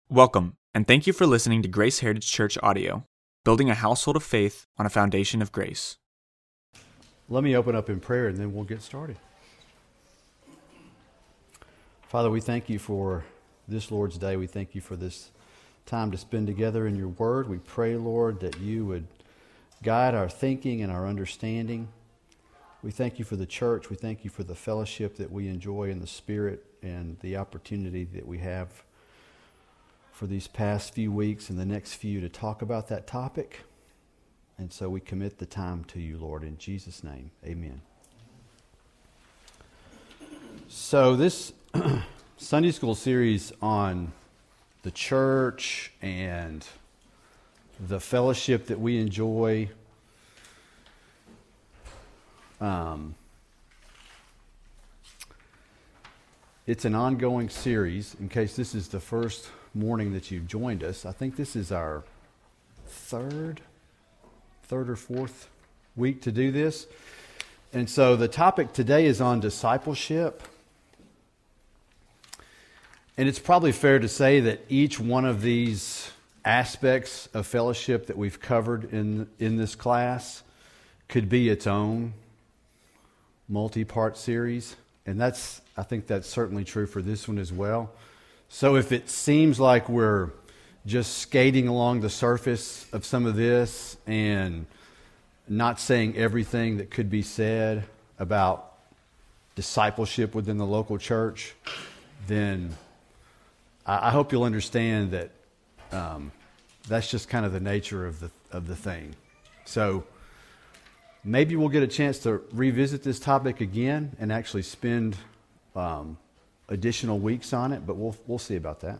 Welcome, and thank you for listening to Grace Heritage Church audio, building a household of faith on a foundation of grace. Let me open up in prayer and then we'll get started. Father, we thank you for this Lord's Day. We thank you for this time to spend together in your word. We pray, Lord, that you would guide our thinking and our understanding. We thank you for the church. We thank you for the fellowship that we enjoy in the Spirit and the opportunity that we have for these past few weeks and the next few to talk about that topic. And so we commit the time to you, Lord, in Jesus' name. Amen. So this Sunday school series on the church and the fellowship that we enjoy, it's an ongoing series. In case this is the first morning that you've joined us, I think this is our third or fourth week to do this. And so the topic today is on discipleship. And it's probably fair to say that each one of these aspects of fellowship that we've covered in this class could be its own multi-part series. And I think that's certainly true for this one as well. So if it seems like we're just skating along the surface of some of this and not saying everything that could be said about discipleship within the local church, then I hope you'll understand that that's just kind of the nature of the thing. So maybe we'll get a chance to revisit this topic again and actually spend additional weeks on it, but we'll see about that.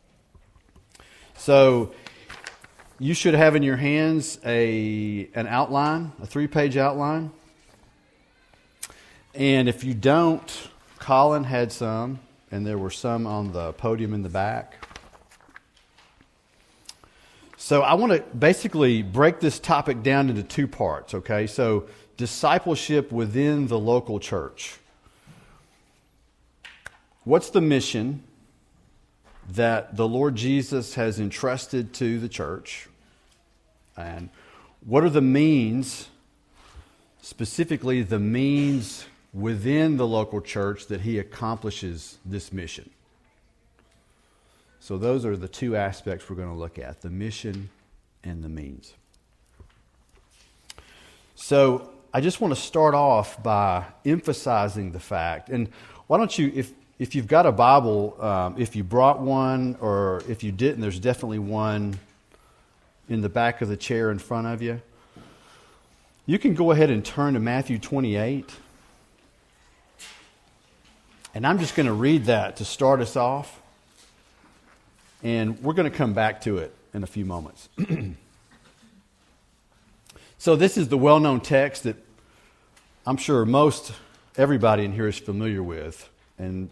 So you should have in your hands an outline, a 3-page outline. And if you don't, Colin had some, and there were some on the podium in the back. So I want to basically break this topic down into 2 parts, okay? So discipleship within the local church. What's the mission that the Lord Jesus has entrusted to the church? And what are the means, specifically the means within the local church that he accomplishes this mission? So those are the 2 aspects we're going to look at, the mission and the means. So I just want to start off by emphasizing the fact, and why don't you, if you've got a Bible, if you brought one, or if you didn't, there's definitely one in the back of the chair in front of you. You can go ahead and turn to Matthew 28. And I'm just going to read that to start us off. And we're going to come back to it in a few moments. So this is the well-known text that I'm sure everybody in here is familiar with. And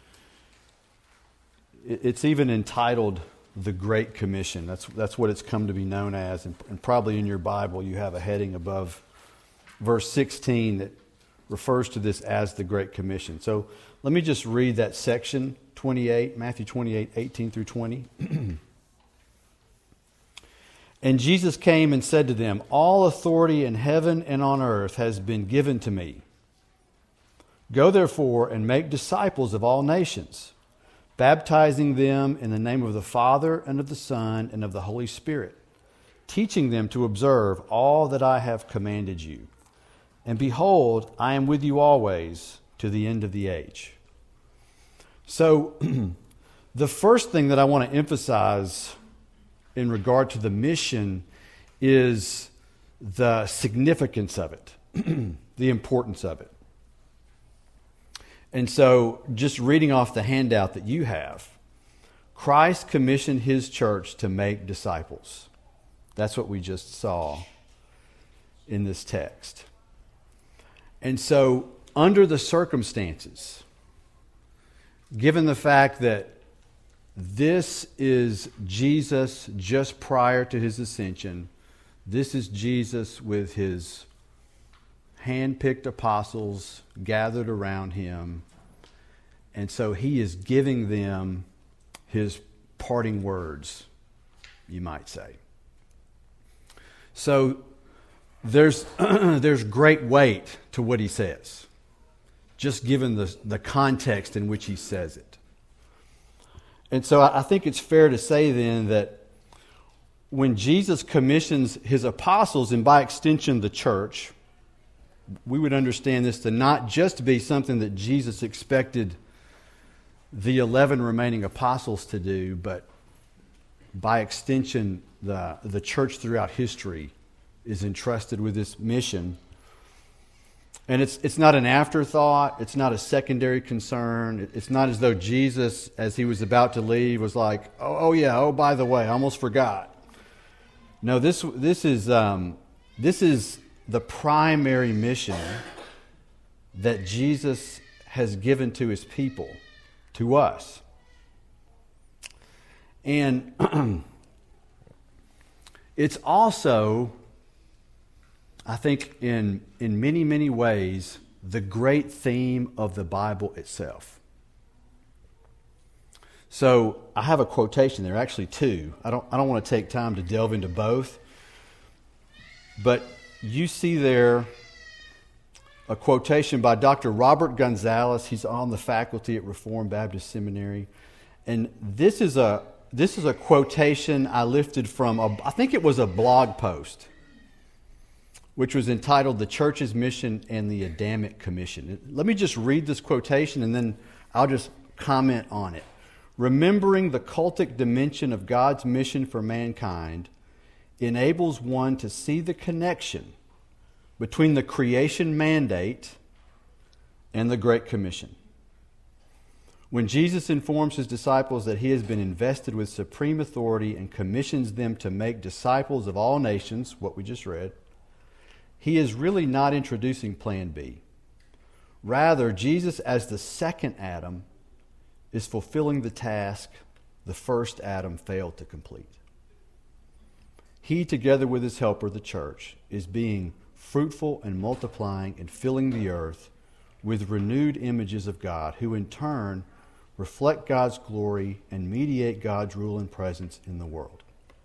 it's even entitled The Great Commission. That's what it's come to be known as. And probably in your Bible you have a heading above verse 16 that refers to this as the Great Commission. So let me just read that section, Matthew 28, 18 through 20. And Jesus came and said to them, "All authority in heaven and on earth has been given to me. Go therefore and make disciples of all nations, baptizing them in the name of the Father and of the Son and of the Holy Spirit, teaching them to observe all that I have commanded you. And behold, I am with you always to the end of the age." So the first thing that I want to emphasize in regard to the mission is the significance of it, the importance of it. And so, just reading off the handout that you have, Christ commissioned his church to make disciples. That's what we just saw in this text. And so, under the circumstances, given the fact that this is Jesus just prior to his ascension, this is Jesus with his hand-picked apostles gathered around him. And so he is giving them his parting words, you might say. So there's great weight to what he says, just given the context in which he says it. And so I think it's fair to say then that when Jesus commissions his apostles, and by extension the church, we would understand this to not just be something that Jesus expected the 11 remaining apostles to do, but by extension the church throughout history is entrusted with this mission. And it's not an afterthought. It's not a secondary concern. It's not as though Jesus, as he was about to leave, was like, oh, by the way, I almost forgot. No, this is the primary mission that Jesus has given to his people, to us. And it's also, I think, in many, many ways, the great theme of the Bible itself. So I have a quotation there, actually two. I don't want to take time to delve into both, but you see there a quotation by Dr. Robert Gonzalez. He's on the faculty at Reformed Baptist Seminary, and this is a quotation I lifted from I think it was a blog post, which was entitled "The Church's Mission and the Adamic Commission." Let me just read this quotation and then I'll just comment on it. Remembering the cultic dimension of God's mission for mankind enables one to see the connection between the creation mandate and the Great Commission. When Jesus informs his disciples that he has been invested with supreme authority and commissions them to make disciples of all nations, what we just read, he is really not introducing Plan B. Rather, Jesus, as the second Adam, is fulfilling the task the first Adam failed to complete. He, together with his helper, the church, is being fruitful and multiplying and filling the earth with renewed images of God, who in turn reflect God's glory and mediate God's rule and presence in the world.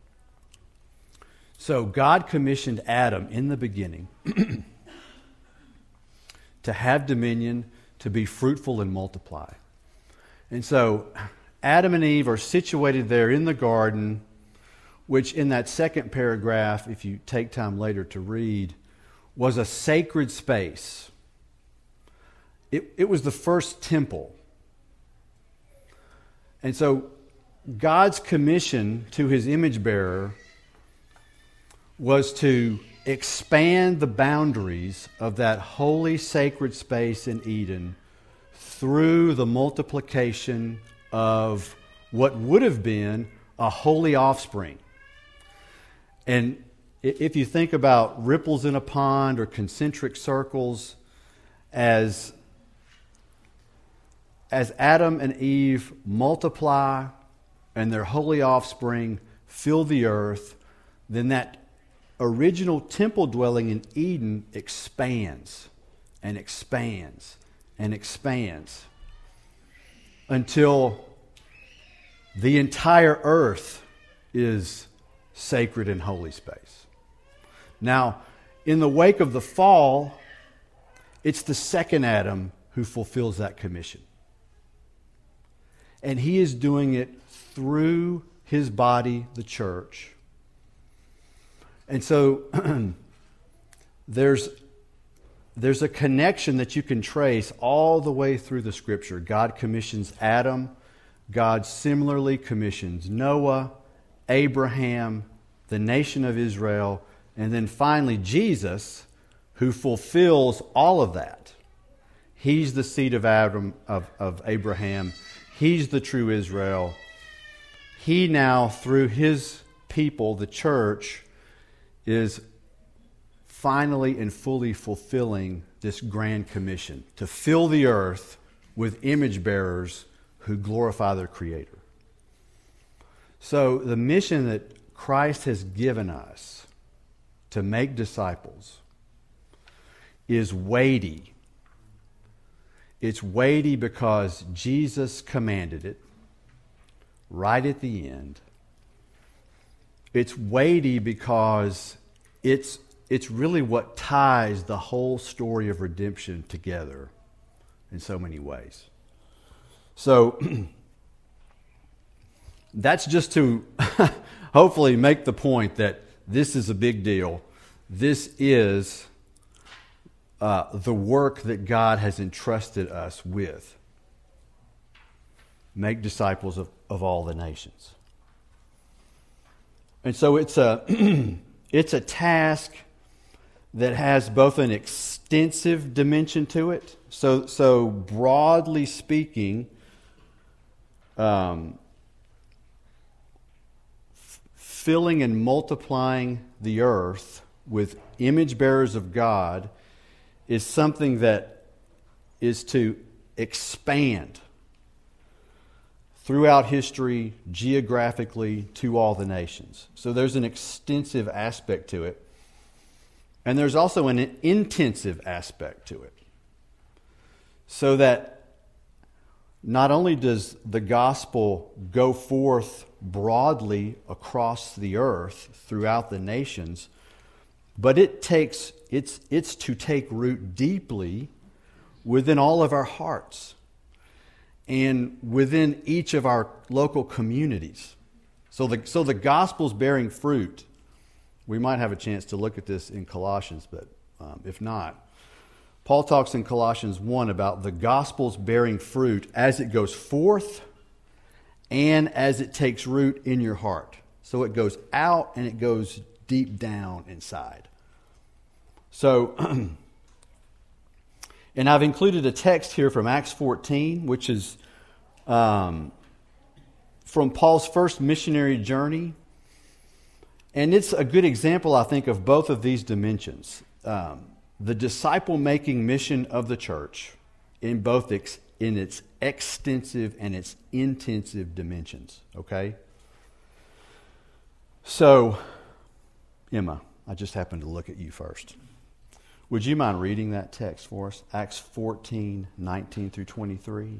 So God commissioned Adam in the beginning to have dominion, to be fruitful and multiply. And so Adam and Eve are situated there in the garden, which in that second paragraph, if you take time later to read, was a sacred space. It was the first temple. And so God's commission to his image bearer was to expand the boundaries of that holy, sacred space in Eden through the multiplication of what would have been a holy offspring. And if you think about ripples in a pond or concentric circles, as Adam and Eve multiply and their holy offspring fill the earth, then that original temple dwelling in Eden expands and expands and expands until the entire earth is sacred and holy space. Now, in the wake of the fall, it's the second Adam who fulfills that commission. And he is doing it through his body, the church. And so there's a connection that you can trace all the way through the Scripture. God commissions Adam. God similarly commissions Noah, Abraham, the nation of Israel, and then finally Jesus, who fulfills all of that. He's the seed of Adam, of Abraham. He's the true Israel. He now, through his people, the church, is finally and fully fulfilling this grand commission to fill the earth with image bearers who glorify their Creator. So the mission that Christ has given us to make disciples is weighty. It's weighty because Jesus commanded it, right at the end. It's weighty because it's really what ties the whole story of redemption together in so many ways. So that's just to hopefully make the point that this is a big deal. This is the work that God has entrusted us with. Make disciples of all the nations. And so it's a task that has both an extensive dimension to it. So broadly speaking, filling and multiplying the earth with image bearers of God is something that is to expand throughout history, geographically, to all the nations. So there's an extensive aspect to it. And there's also an intensive aspect to it. So that not only does the gospel go forth broadly across the earth throughout the nations, but it's to take root deeply within all of our hearts and within each of our local communities. So the gospel's bearing fruit. We might have a chance to look at this in Colossians, but if not, Paul talks in Colossians 1 about the gospel's bearing fruit as it goes forth and as it takes root in your heart. So it goes out and it goes deep down inside. So, and I've included a text here from Acts 14, which is from Paul's first missionary journey. And it's a good example, I think, of both of these dimensions. The disciple-making mission of the church in both in its extensive and its intensive dimensions. Okay? So, Emma, I just happened to look at you first. Would you mind reading that text for us? Acts 14, 19 through 23.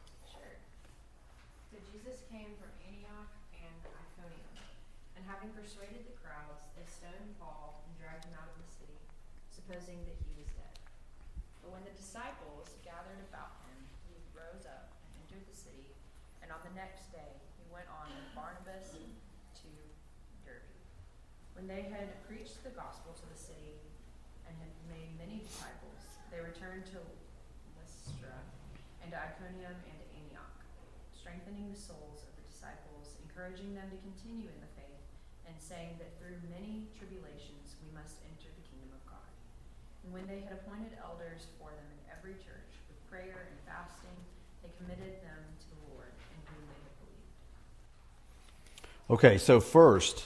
Persuaded the crowds, they stoned Paul and dragged him out of the city, supposing that he was dead. But when the disciples gathered about him, he rose up and entered the city, and on the next day he went on with Barnabas to Derbe. When they had preached the gospel to the city and had made many disciples, they returned to Lystra and to Iconium and to Antioch, strengthening the souls of the disciples, encouraging them to continue in the faith, and saying that through many tribulations we must enter the kingdom of God. And when they had appointed elders for them in every church, with prayer and fasting, they committed them to the Lord in whom they had believed. Okay, so first,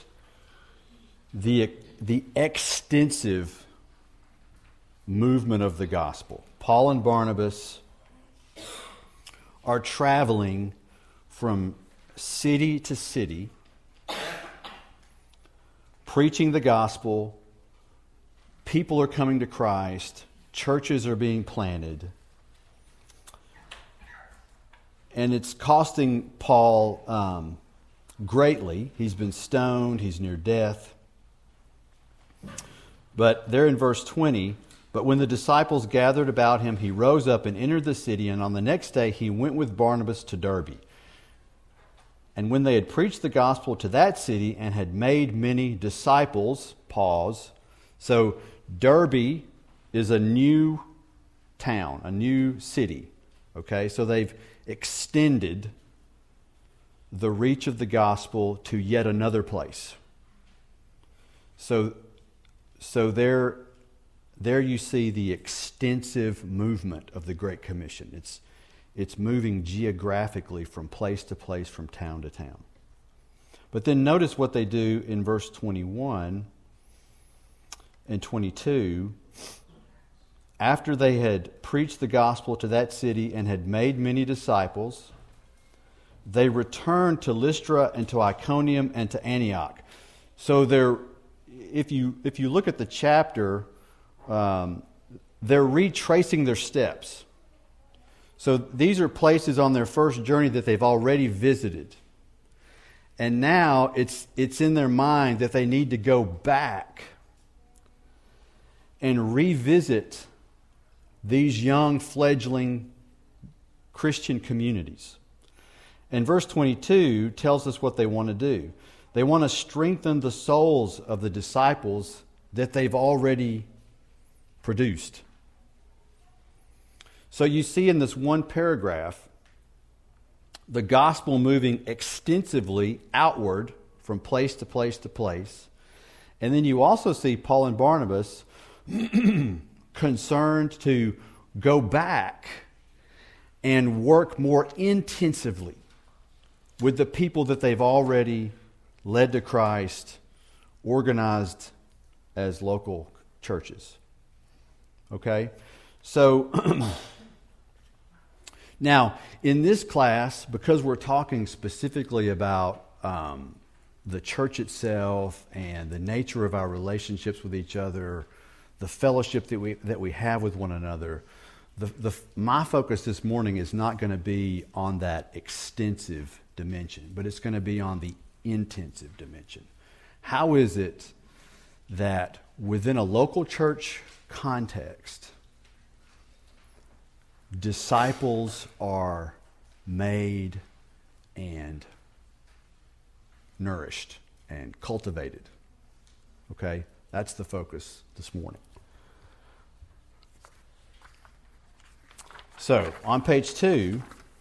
the extensive movement of the gospel. Paul and Barnabas are traveling from city to city, preaching the gospel. People are coming to Christ. Churches are being planted. And it's costing Paul greatly. He's been stoned. He's near death. But there in verse 20, but when the disciples gathered about him, he rose up and entered the city, and on the next day he went with Barnabas to Derbe. And when they had preached the gospel to that city and had made many disciples, pause. So Derbe is a new town, a new city. Okay, so they've extended the reach of the gospel to yet another place. So there you see the extensive movement of the Great Commission. It's moving geographically from place to place, from town to town. But then notice what they do in verse 21 and 22. After they had preached the gospel to that city and had made many disciples, they returned to Lystra and to Iconium and to Antioch. So if you look at the chapter, they're retracing their steps. So these are places on their first journey that they've already visited. And now it's in their mind that they need to go back and revisit these young fledgling Christian communities. And verse 22 tells us what they want to do. They want to strengthen the souls of the disciples that they've already produced. So you see in this one paragraph, the gospel moving extensively outward from place to place to place. And then you also see Paul and Barnabas concerned to go back and work more intensively with the people that they've already led to Christ, organized as local churches. Okay? So, now, in this class, because we're talking specifically about the church itself and the nature of our relationships with each other, the fellowship that we have with one another, my focus this morning is not going to be on that extensive dimension, but it's going to be on the intensive dimension. How is it that within a local church context, disciples are made and nourished and cultivated? Okay? That's the focus this morning. So, on page 2,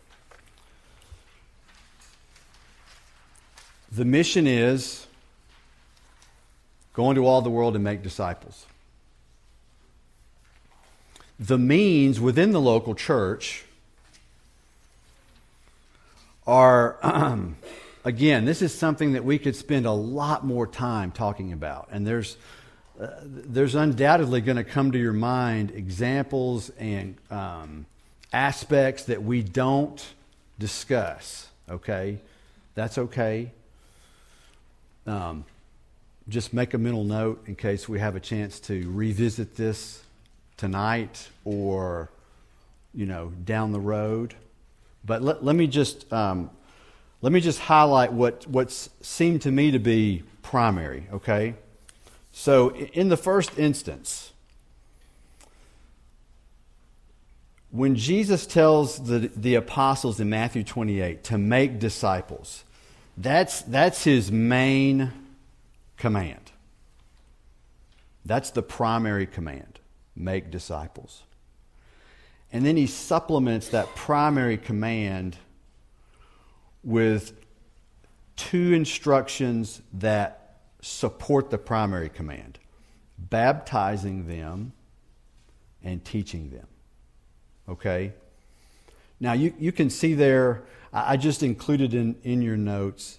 the mission is go into all the world and make disciples. The means within the local church are, again, this is something that we could spend a lot more time talking about. And there's undoubtedly going to come to your mind examples and aspects that we don't discuss. Okay? That's okay. Just make a mental note in case we have a chance to revisit this tonight or, down the road. But let me just highlight what's seemed to me to be primary, okay? So in the first instance, when Jesus tells the apostles in Matthew 28 to make disciples, that's his main command. That's the primary command. Make disciples. And then he supplements that primary command with 2 instructions that support the primary command: baptizing them and teaching them. Okay? Now you can see there, I just included in your notes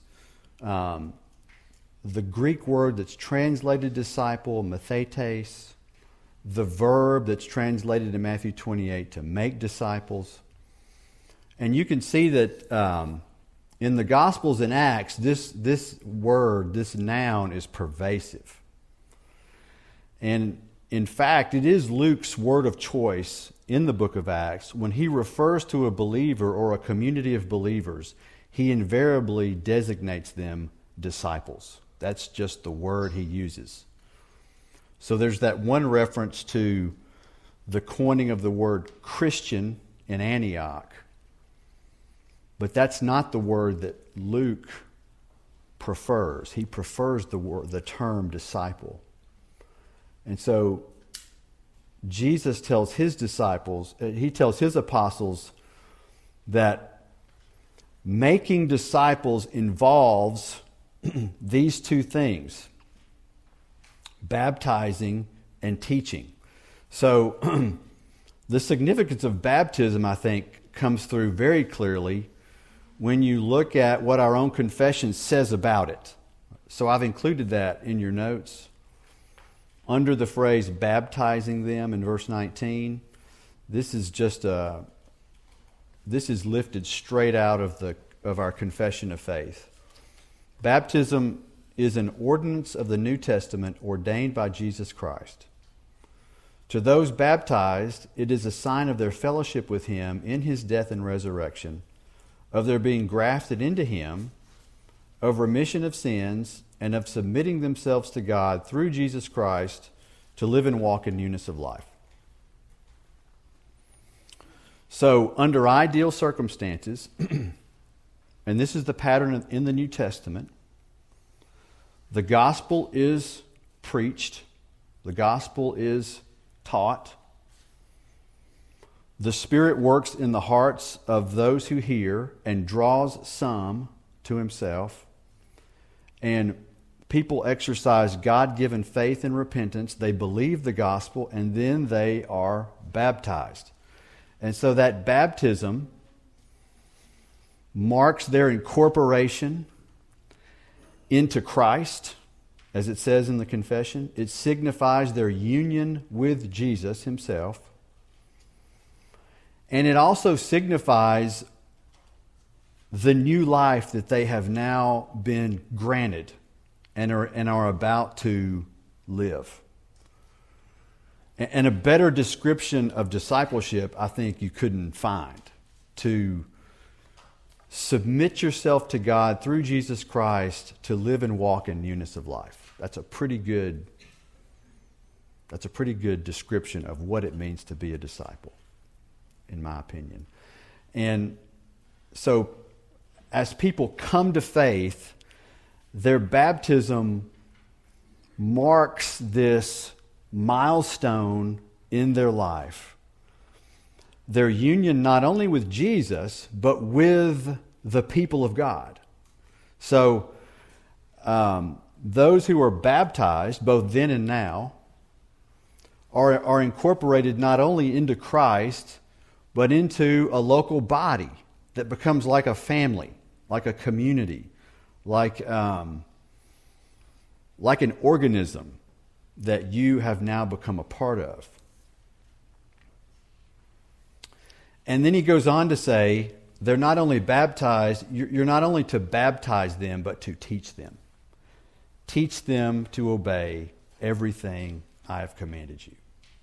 the Greek word that's translated disciple, mathetes, the verb that's translated in Matthew 28 to make disciples. And you can see that in the Gospels and Acts, this word, this noun is pervasive. And in fact, it is Luke's word of choice in the book of Acts. When he refers to a believer or a community of believers, he invariably designates them disciples. That's just the word he uses. So there's that one reference to the coining of the word Christian in Antioch. But that's not the word that Luke prefers. He prefers the term disciple. And so Jesus tells his disciples, he tells his apostles that making disciples involves these 2 things: baptizing and teaching. So the significance of baptism, I think, comes through very clearly when you look at what our own confession says about it. So I've included that in your notes. Under the phrase baptizing them in verse 19, this is lifted straight out of our confession of faith. Baptism is an ordinance of the New Testament ordained by Jesus Christ. To those baptized, it is a sign of their fellowship with Him in His death and resurrection, of their being grafted into Him, of remission of sins and of submitting themselves to God through Jesus Christ to live and walk in newness of life. So, under ideal circumstances, and this is the pattern in the New Testament, the gospel is preached, the gospel is taught, the Spirit works in the hearts of those who hear and draws some to Himself, and people exercise God-given faith and repentance. They believe the gospel, and then they are baptized. And so that baptism marks their incorporation into Christ, as it says in the confession. It signifies their union with Jesus Himself. And it also signifies the new life that they have now been granted and are about to live. And a better description of discipleship, I think, you couldn't find. To submit yourself to God through Jesus Christ to live and walk in newness of life. That's a pretty good description of what it means to be a disciple, in my opinion. And so, as people come to faith, their baptism marks this milestone in their life. Their union not only with Jesus, but with the people of God. So, those who are baptized, both then and now, are incorporated not only into Christ, but into a local body that becomes like a family, like a community, like an organism that you have now become a part of. And then he goes on to say, they're not only baptized, you're not only to baptize them, but to teach them. Teach them to obey everything I have commanded you.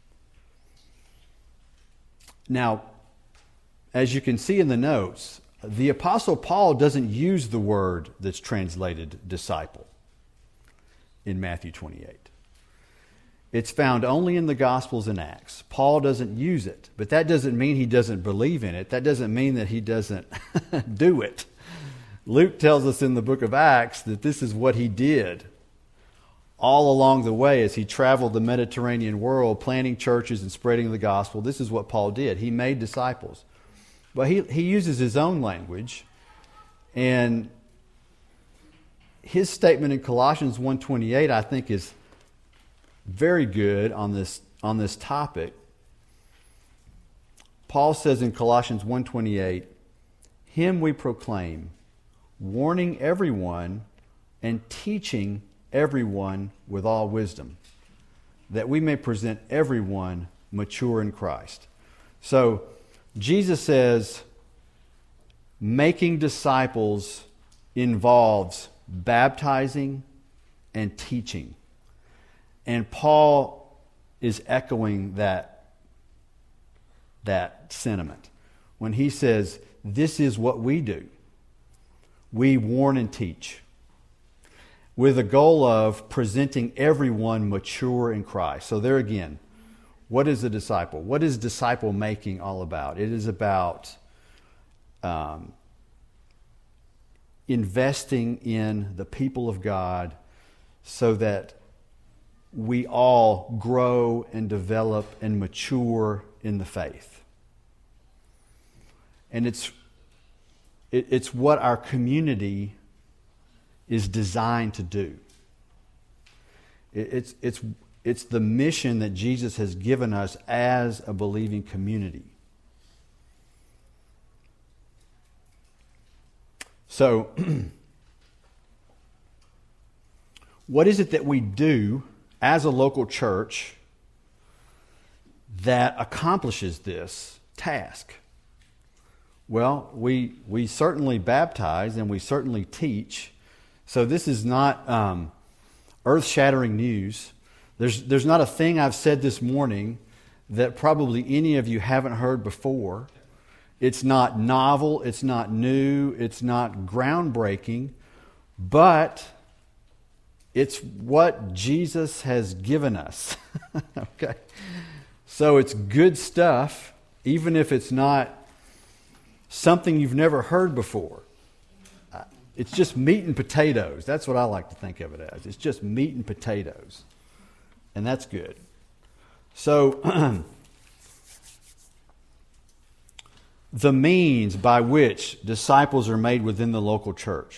Now, as you can see in the notes, the Apostle Paul doesn't use the word that's translated disciple in Matthew 28. It's found only in the Gospels and Acts. Paul doesn't use it, but that doesn't mean he doesn't believe in it. That doesn't mean that he doesn't do it. Luke tells us in the book of Acts that this is what he did all along the way as he traveled the Mediterranean world, planting churches and spreading the gospel. This is what Paul did. He made disciples. But he uses his own language, and his statement in Colossians 1:28, I think, is very good on this topic. Paul says in Colossians 1:28, "Him we proclaim, warning everyone and teaching everyone with all wisdom, that we may present everyone mature in Christ." So Jesus says making disciples involves baptizing and teaching. And Paul is echoing that sentiment when he says, this is what we do. We warn and teach with the goal of presenting everyone mature in Christ. So there again, what is a disciple? What is disciple making all about? It is about investing in the people of God so that we all grow and develop and mature in the faith. And it's what our community is designed to do. It's the mission that Jesus has given us as a believing community. So, what is it that we do as a local church that accomplishes this task? Well, we certainly baptize and we certainly teach. So this is not earth-shattering news. There's not a thing I've said this morning that probably any of you haven't heard before. It's not novel, it's not new, it's not groundbreaking, but it's what Jesus has given us. Okay? So it's good stuff, even if it's not something you've never heard before. It's just meat and potatoes. That's what I like to think of it as. It's just meat and potatoes. And that's good. So, the means by which disciples are made within the local church.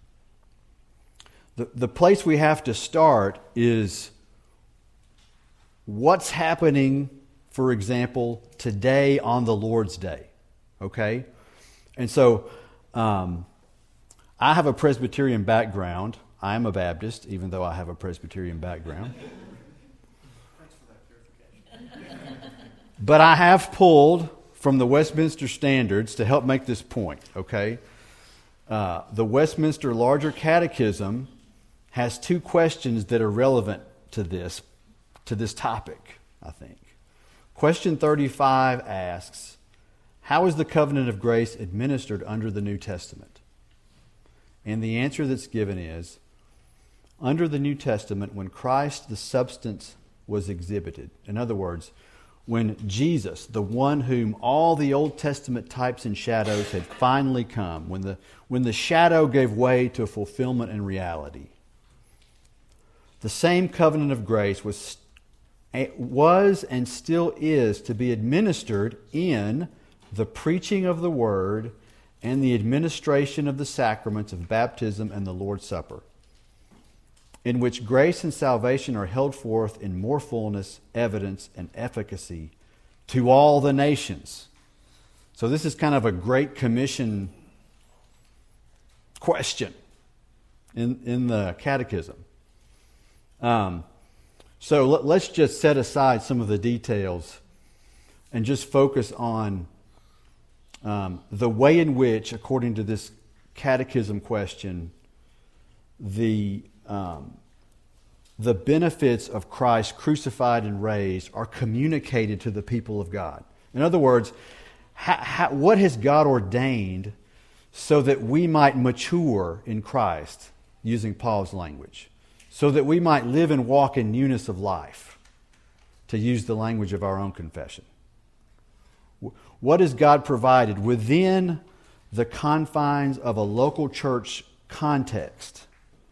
The place we have to start is what's happening, for example, today on the Lord's Day. Okay? And so, I have a Presbyterian background. I am a Baptist, even though I have a Presbyterian background. Thanks for that clarification. But I have pulled from the Westminster Standards to help make this point, okay? The Westminster Larger Catechism has two questions that are relevant to this topic, I think. Question 35 asks, how is the covenant of grace administered under the New Testament? And the answer that's given is, under the New Testament, when Christ, the substance, was exhibited. In other words, when Jesus, the one whom all the Old Testament types and shadows had finally come, when the shadow gave way to fulfillment and reality, the same covenant of grace was and still is to be administered in the preaching of the Word and the administration of the sacraments of baptism and the Lord's Supper, in which grace and salvation are held forth in more fullness, evidence, and efficacy to all the nations. So this is kind of a Great Commission question in the Catechism. So let's just set aside some of the details and just focus on the way in which, according to this Catechism question, the benefits of Christ crucified and raised are communicated to the people of God. In other words, what has God ordained so that we might mature in Christ, using Paul's language, so that we might live and walk in newness of life, to use the language of our own confession? What has God provided within the confines of a local church context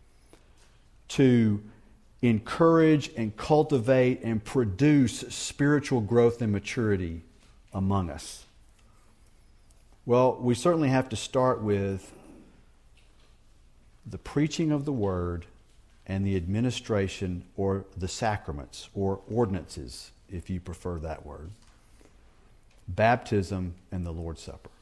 to encourage and cultivate and produce spiritual growth and maturity among us? Well, we certainly have to start with the preaching of the Word and the administration, or the sacraments, or ordinances, if you prefer that word. Baptism and the Lord's Supper.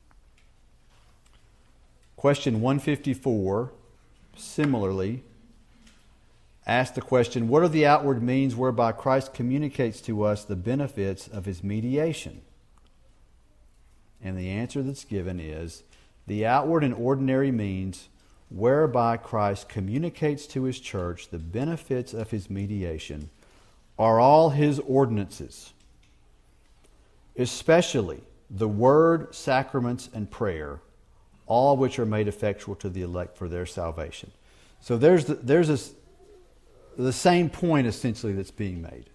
Question 154, similarly, asks the question, what are the outward means whereby Christ communicates to us the benefits of His mediation? And the answer that's given is, the outward and ordinary means whereby Christ communicates to His church the benefits of His mediation are all His ordinances, especially the Word, sacraments, and prayer, all which are made effectual to the elect for their salvation. So there's the same point essentially that's being made.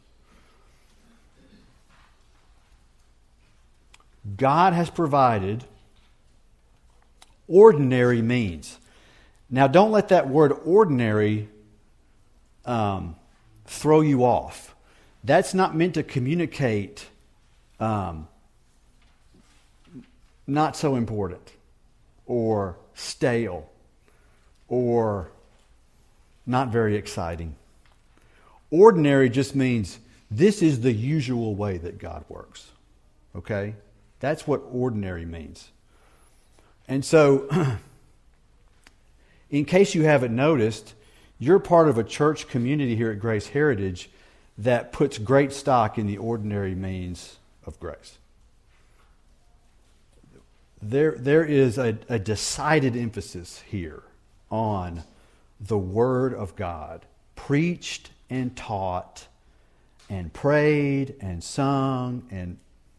God has provided ordinary means. Now, don't let that word ordinary throw you off. That's not meant to communicate not so important, or stale, or not very exciting. Ordinary just means this is the usual way that God works. Okay? That's what ordinary means. And so, in case you haven't noticed, you're part of a church community here at Grace Heritage that puts great stock in the ordinary means of grace. There is a decided emphasis here on the Word of God, preached and taught and prayed and sung. And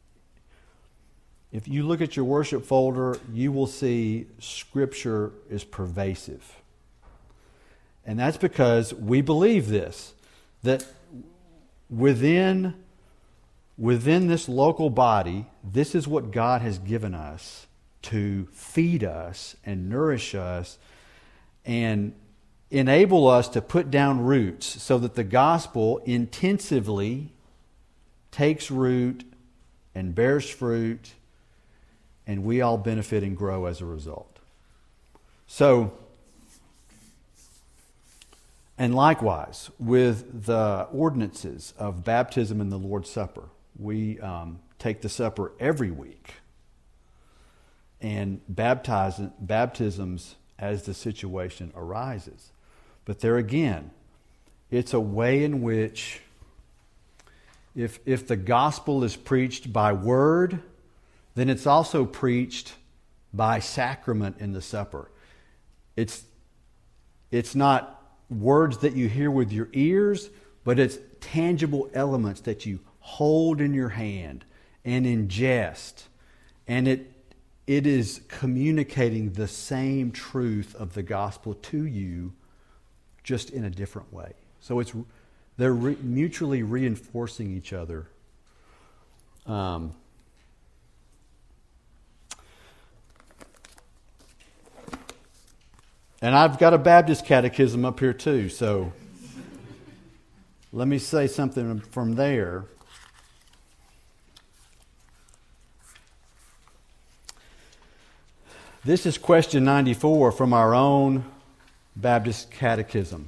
if you look at your worship folder, you will see Scripture is pervasive And that's because we believe this, that within this local body, this is what God has given us to feed us and nourish us and enable us to put down roots so that the gospel intensively takes root and bears fruit, and we all benefit and grow as a result. So, and likewise, with the ordinances of baptism and the Lord's Supper, we take the supper every week and baptisms as the situation arises. But there again, it's a way in which if the gospel is preached by word, then it's also preached by sacrament in the supper. It's not words that you hear with your ears, but it's tangible elements that you hold in your hand and ingest. And it is communicating the same truth of the gospel to you, just in a different way. So they're mutually reinforcing each other. And I've got a Baptist catechism up here too, so let me say something from there. This is question 94 from our own Baptist catechism.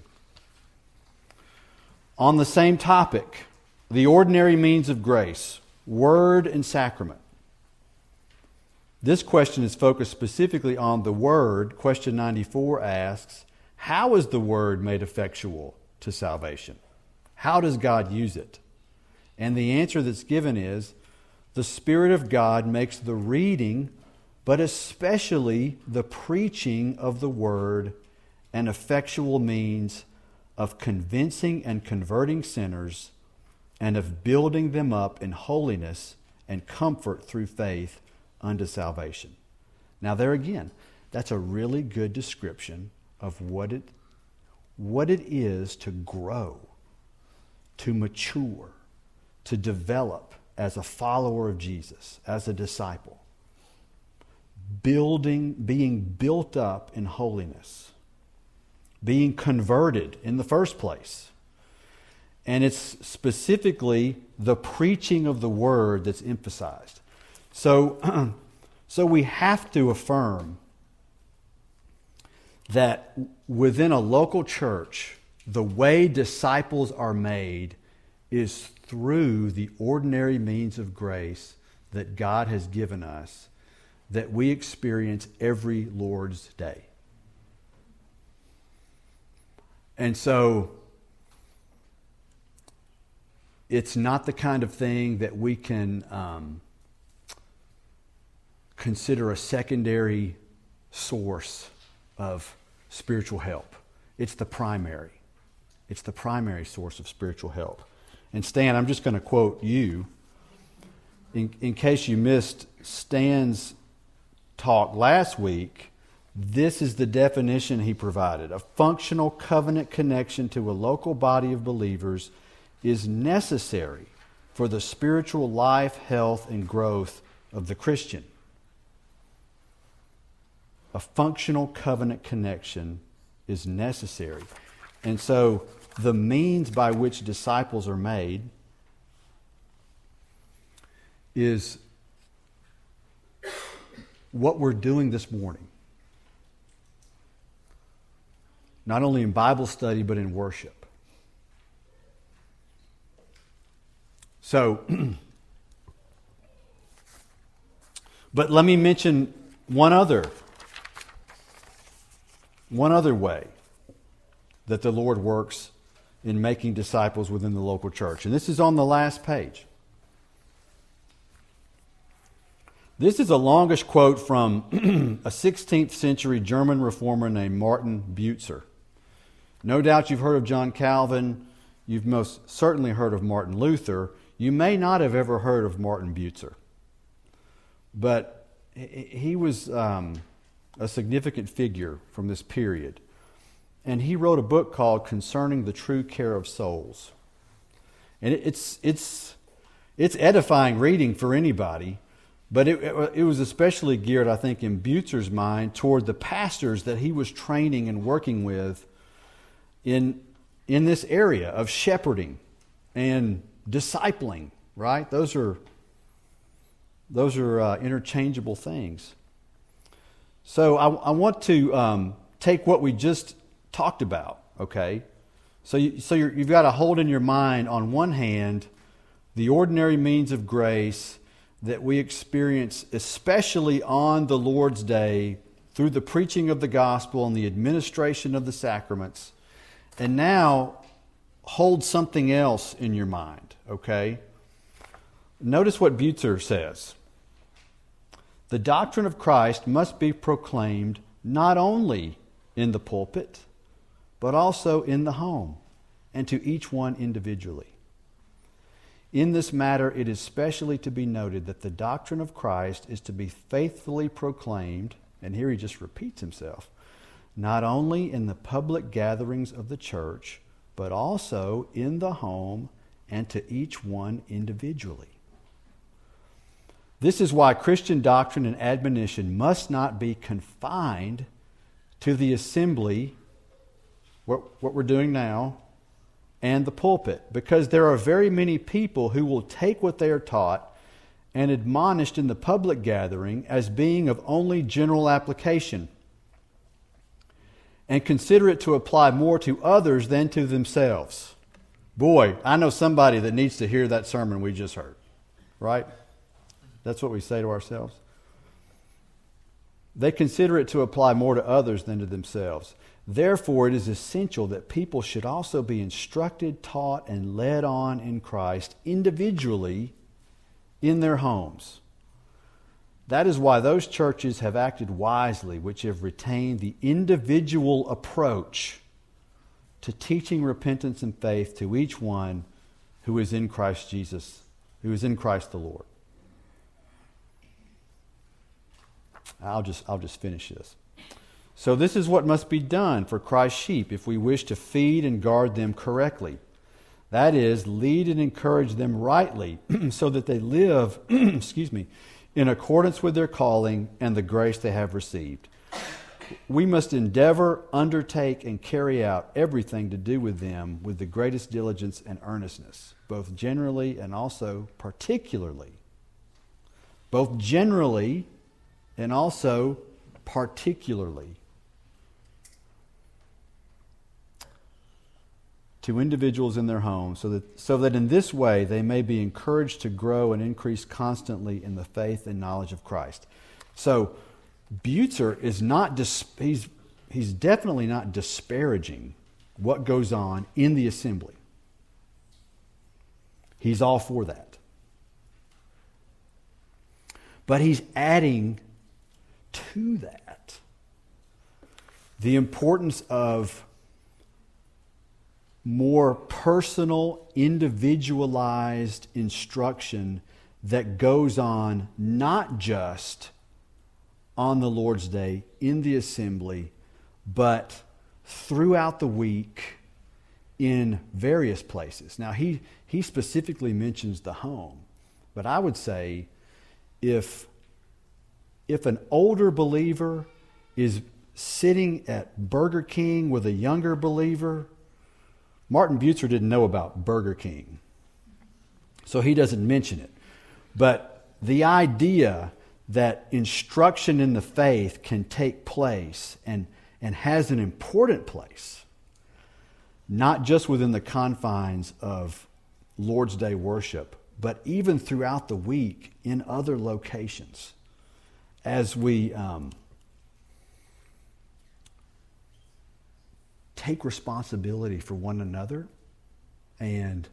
On the same topic, the ordinary means of grace, word and sacrament. This question is focused specifically on the word. Question 94 asks, how is the word made effectual to salvation? How does God use it? And the answer that's given is, the Spirit of God makes the reading, but especially the preaching of the word, an effectual means of convincing and converting sinners and of building them up in holiness and comfort through faith unto salvation. Now there again, that's a really good description of what it is to grow, to mature, to develop as a follower of Jesus, as a disciple. Being built up in holiness, being converted in the first place. And it's specifically the preaching of the word that's emphasized. So we have to affirm that within a local church, the way disciples are made is through the ordinary means of grace that God has given us, that we experience every Lord's Day. And so it's not the kind of thing that we can consider a secondary source of spiritual help. It's the primary. It's the primary source of spiritual help. And Stan, I'm just going to quote you. In case you missed Stan's talk last week, this is the definition he provided. A functional covenant connection to a local body of believers is necessary for the spiritual life, health, and growth of the Christian. A functional covenant connection is necessary. And so the means by which disciples are made is what we're doing this morning. Not only in Bible study, but in worship. So, but let me mention one other way that the Lord works in making disciples within the local church. And this is on the last page. This is a longish quote from a 16th century German reformer named Martin Butzer. No doubt you've heard of John Calvin. You've most certainly heard of Martin Luther. You may not have ever heard of Martin Butzer. But he was a significant figure from this period. and he wrote a book called Concerning the True Care of Souls. And it's edifying reading for anybody, but it was especially geared, I think, in Bucer's mind toward the pastors that he was training and working with in this area of shepherding and discipling, right? Those are interchangeable things. So I want to take what we just talked about, okay? So you've got to hold in your mind, on one hand, the ordinary means of grace that we experience, especially on the Lord's Day, through the preaching of the gospel and the administration of the sacraments. And now, hold something else in your mind, okay? Notice what Bucer says. The doctrine of Christ must be proclaimed not only in the pulpit, but also in the home, and to each one individually. In this matter, it is specially to be noted that the doctrine of Christ is to be faithfully proclaimed, and here he just repeats himself, not only in the public gatherings of the church, but also in the home and to each one individually. This is why Christian doctrine and admonition must not be confined to the assembly, what we're doing now, and the pulpit, because there are very many people who will take what they are taught and admonished in the public gathering as being of only general application, and consider it to apply more to others than to themselves. Boy, I know somebody that needs to hear that sermon we just heard, right? That's what we say to ourselves. They consider it to apply more to others than to themselves. Therefore, it is essential that people should also be instructed, taught, and led on in Christ individually in their homes. That is why those churches have acted wisely, which have retained the individual approach to teaching repentance and faith to each one who is in Christ Jesus, who is in Christ the Lord. I'll just finish this. So this is what must be done for Christ's sheep if we wish to feed and guard them correctly. That is, lead and encourage them rightly so that they live, in accordance with their calling and the grace they have received. We must endeavor, undertake, and carry out everything to do with them with the greatest diligence and earnestness, both generally and also particularly. Both generally and also particularly. To individuals in their homes, so that in this way they may be encouraged to grow and increase constantly in the faith and knowledge of Christ. So Bucer is not he's definitely not disparaging what goes on in the assembly. He's all for that. But he's adding to that the importance of more personal, individualized instruction that goes on not just on the Lord's Day in the assembly, but throughout the week in various places. Now, he specifically mentions the home, but I would say if an older believer is sitting at Burger King with a younger believer, Martin Bucer didn't know about Burger King, so he doesn't mention it. But the idea that instruction in the faith can take place and has an important place, not just within the confines of Lord's Day worship, but even throughout the week in other locations, as we take responsibility for one another and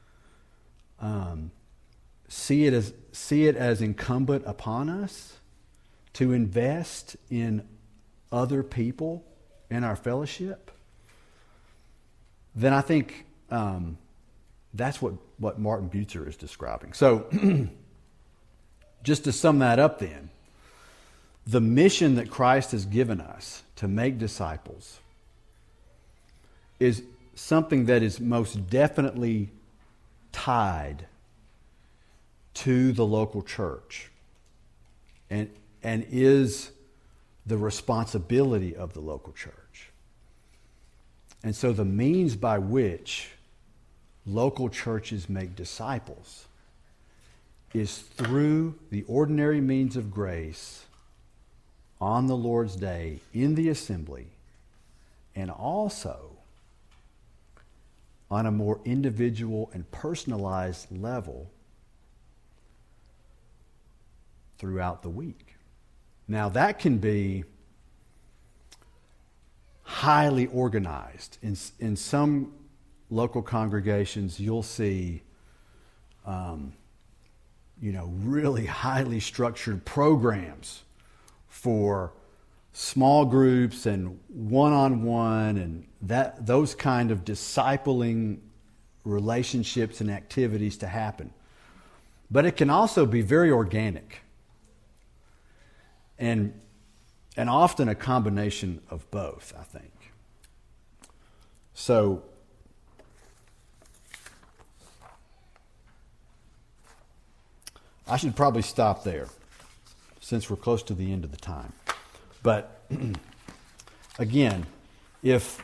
see it as incumbent upon us to invest in other people in our fellowship, then I think that's what Martin Bucer is describing. So just to sum that up then, the mission that Christ has given us to make disciples is something that is most definitely tied to the local church and is the responsibility of the local church. And so the means by which local churches make disciples is through the ordinary means of grace on the Lord's Day in the assembly, and also on a more individual and personalized level throughout the week. Now, that can be highly organized. In some local congregations, you'll see really highly structured programs for small groups and one-on-one and those kind of discipling relationships and activities to happen. But it can also be very organic and often a combination of both, I think. So I should probably stop there since we're close to the end of the time. But again, if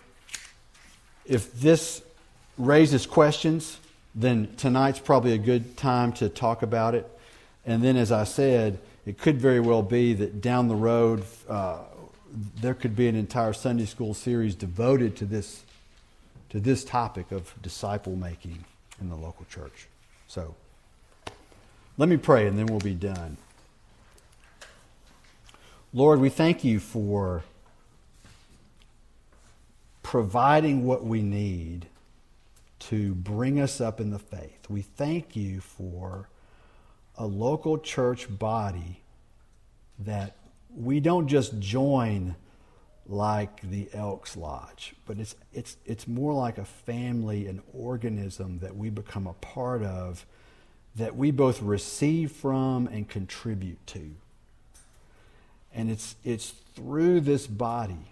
this raises questions, then tonight's probably a good time to talk about it. And then, as I said, it could very well be that down the road there could be an entire Sunday school series devoted to this topic of disciple making in the local church. So let me pray and then we'll be done. Lord, we thank you for providing what we need to bring us up in the faith. We thank you for a local church body that we don't just join like the Elks Lodge, but it's more like a family, an organism that we become a part of, that we both receive from and contribute to. And it's through this body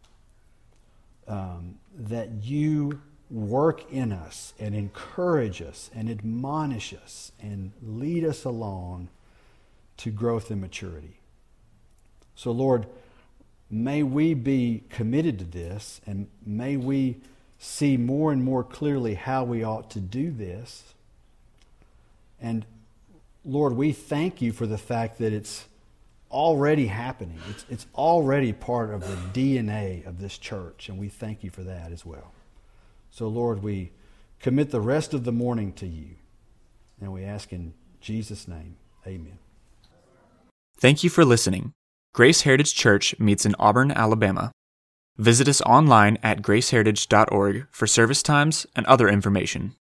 that you work in us and encourage us and admonish us and lead us along to growth and maturity. So, Lord, may we be committed to this, and may we see more and more clearly how we ought to do this. And, Lord, we thank you for the fact that it's already happening. It's already part of the DNA of this church, and we thank you for that as well. So, Lord, we commit the rest of the morning to you, and we ask in Jesus' name, amen. Thank you for listening. Grace Heritage Church meets in Auburn, Alabama. Visit us online at graceheritage.org for service times and other information.